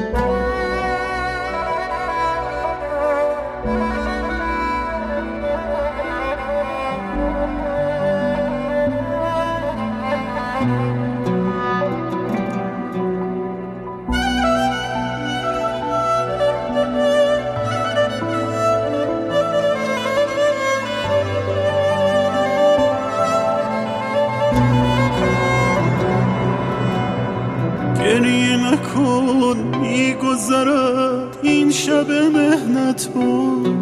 گریه نکن میگذرد این شب مهنت بود،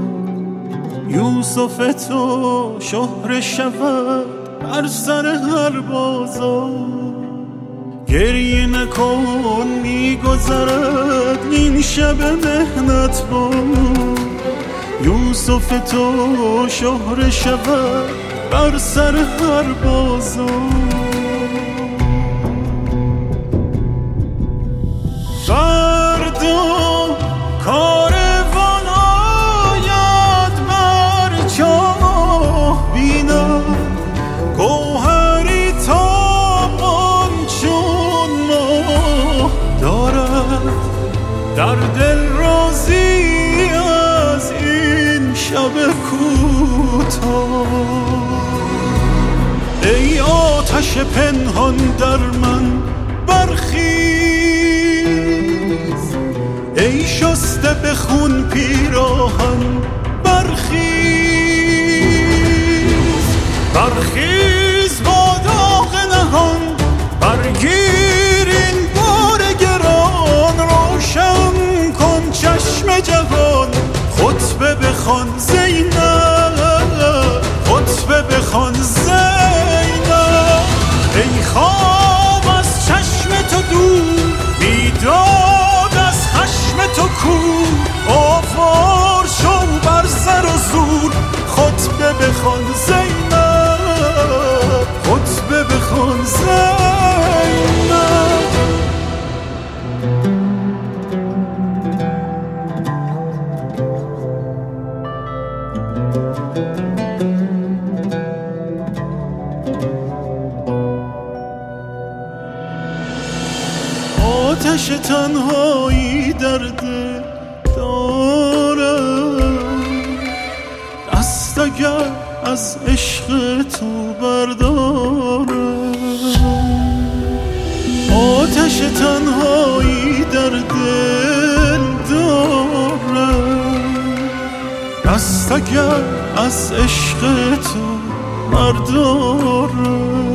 یوسف تو شهره شود بر سر هر بازار. گریه نکن میگذرد این شب مهنت بود، یوسف تو شهره شود بر سر هر بازار. فردا کاروان آید بر چاه بینم، گوهری تابان چون ماه دارد در دل راضی از این شب کوتاه. ای آتش پنهان در من برخیز، ای شسته به خون پیراهن برخیز. برخیز با داغ نهان، برگیر این بار گران، روشن کن چشم جوان، خطبه بخوان زینب، خطبه بخوان زینب. ای خواب از چشم تو دور، بیداد از خشم تو کور، آوار شو بر سر و زور، خطبه بخوان زینب، خطبه بخوان زینب. آتش تنهایی در دل دارم، دست اگر از عشق تو بردارم. آتش تنهایی در دل دارم، دست اگر از عشق تو بردارم.